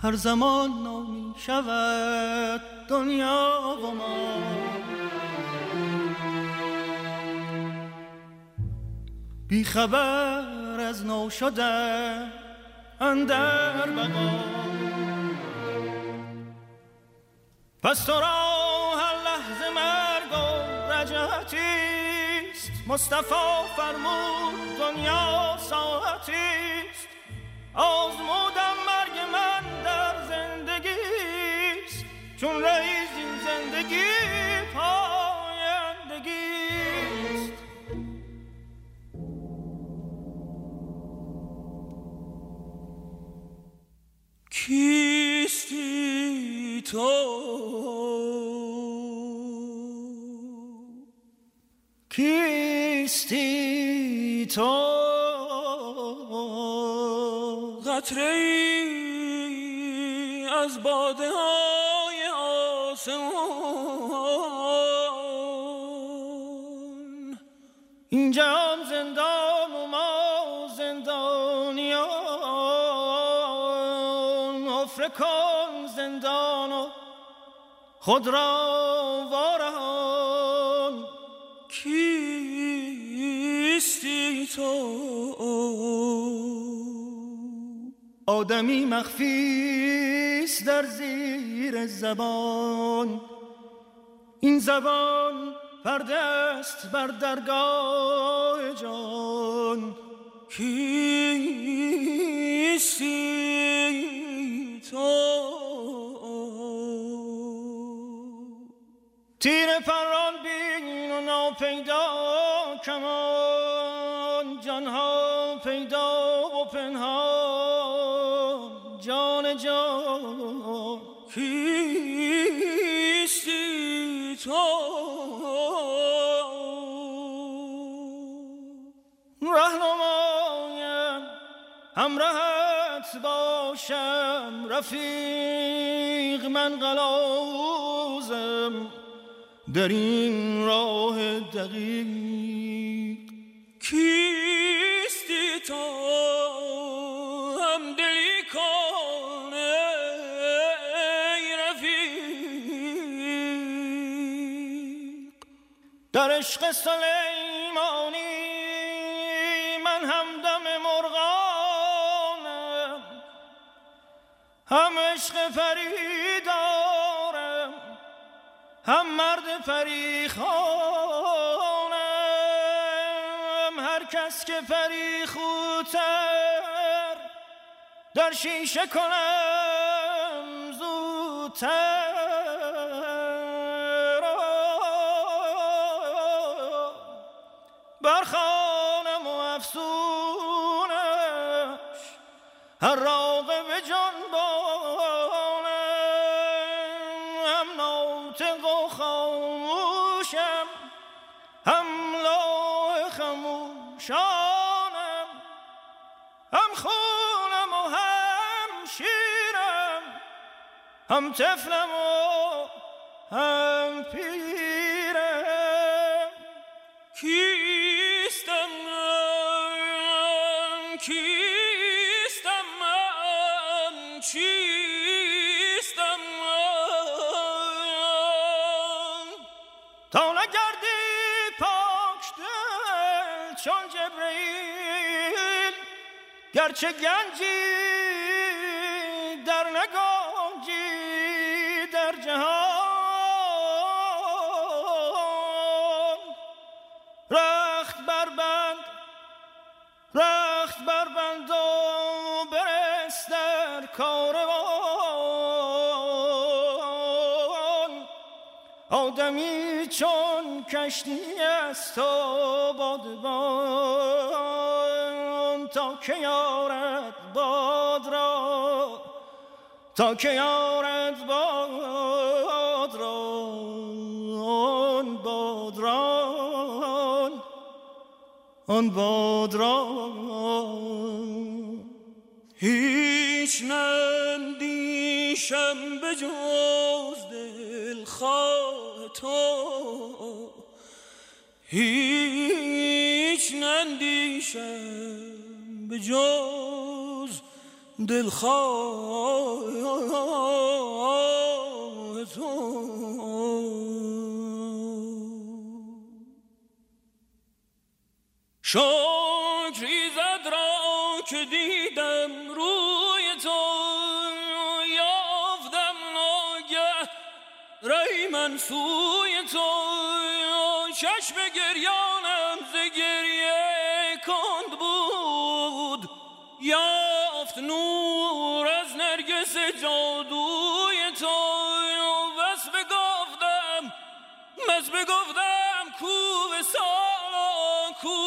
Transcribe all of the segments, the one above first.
هر زمان نامی شود دنیا و ما. بی خبر از نو شده اندر بقا، پس تو را هر لحظه مرگ و رجعتیست. مصطفی فرمود دنیا ساعتیست، آزمودم مرگ من در زندگیست. چون رئیس این زندگی پایندگیست. کیستی تو؟ کیستی تو؟ قطره‌ای از باده های آسمان. این جهان زندان و ما زندانیان. حفره کن زندان و خود را وارهان. کیستی تو؟ آدمی مخفیست در زیر زبان. این زبان پرده است بر درگاه جان. کیستی تو؟ تیر پران بین و ناپیدا کمان. جانها پیدا و پنهان جان جان. کیستی تو؟ رهنمایم همراهت باشم رفیق. من غلاوزم در این راه دقیق. کیستی تو؟ هم دلی کن ای رفیق. در عشق سلیمانی من همدم مرغانم. هم عشق پری دارم هم مرد پری خانم. هر کس که پری خوتر در شیشه کنم زودتر. برخانم و افسونش هر راغب جنبانم. هم ناطق و خاموشم هم لوح خموشانم. هم خونم و هم شیرم هم طفلم و هم پیرم. کیستم من؟ کیستم من؟ چیستم من؟ تا نگردی پاک دل چون جبرئیل. گرچه گنجی در نگنجی در جهان. رخت بربند و برس در کاروان. آدمی چون کشتی است و بادبان. تا که یارد باد را، تا که یارد باد را، آن باد را، آن باد را. هیچ نندیشم به جز دلخواه تو. هیچ نندیشم به جز دلخواه تو. شکری زد را که دیدم روی تو، یافتم ناگه رای من سوی تو. چشم گریانم ز گریه کند بود، یافت نور از نرگس جادوی تو. بس بگفتم کو وصال کو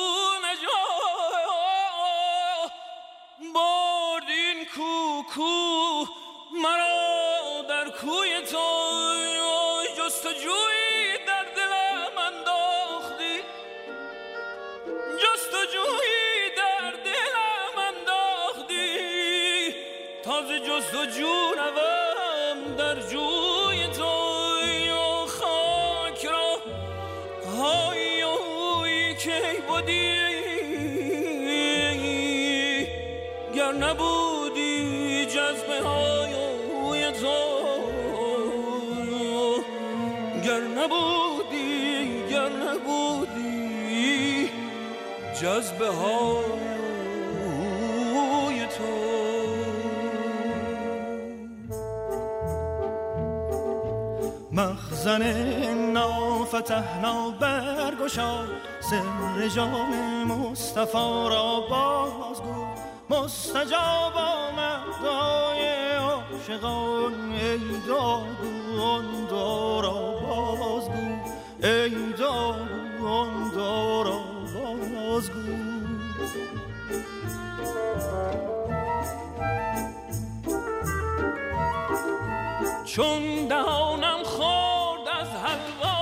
نجات، بردین کو مرا در کوی تو. جستجویی در دلم انداختی، جستجویی در دلم انداختی، تازه جستجو روم در جوی تو. خاک را های اوی که بودی، گر نبودی جذبه های اوی تو، گر نبودی جذبه های تو. مخزن نافتحنا برگشا، سر جام مصطفی را بازگو. مستجاب آمد دعای عاشقان، ای داغو آن دعا را بازگو، ای داغو آن دعا را بازگو. چون دهانم خورد از حلوا